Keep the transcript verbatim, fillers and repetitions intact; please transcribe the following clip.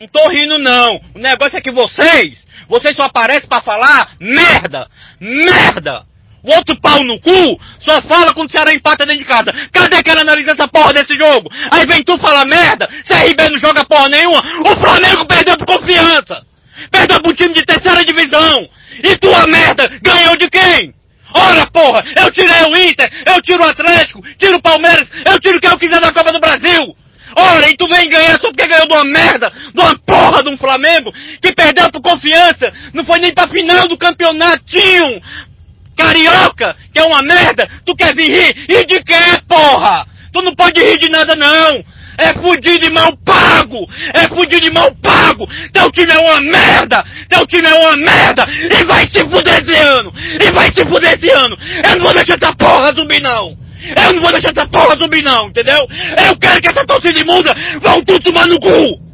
Não tô rindo não. O negócio é que vocês, vocês só aparecem pra falar merda. Merda. O outro pau no cu só fala quando o Ceará empata dentro de casa. Cadê que ela analisa essa porra desse jogo? Aí vem tu falar merda, C R B não joga porra nenhuma. O Flamengo perdeu por confiança. Perdeu pro time de terceira divisão. E tua merda ganhou de quem? Ora porra, eu tirei o Inter, eu tiro o Atlético, tiro o Palmeiras, eu tiro o que eu quiser da Copa do Brasil. Ora, e tu vem ganhar só porque ganhou de uma merda, de uma porra de um Flamengo, que perdeu por confiança, não foi nem pra final do campeonatinho carioca, que é uma merda, tu quer vir rir? E de quê, porra? Tu não pode rir de nada não. É fudido e mal pago! É fudido e mal pago! Teu time é uma merda! Teu time é uma merda! E vai se fuder esse ano! E vai se fuder esse ano! Eu não vou deixar essa porra zumbi não! Eu não vou deixar essa porra zumbi não, entendeu? Eu quero que essa torcida imunda vão tudo tomar no cu!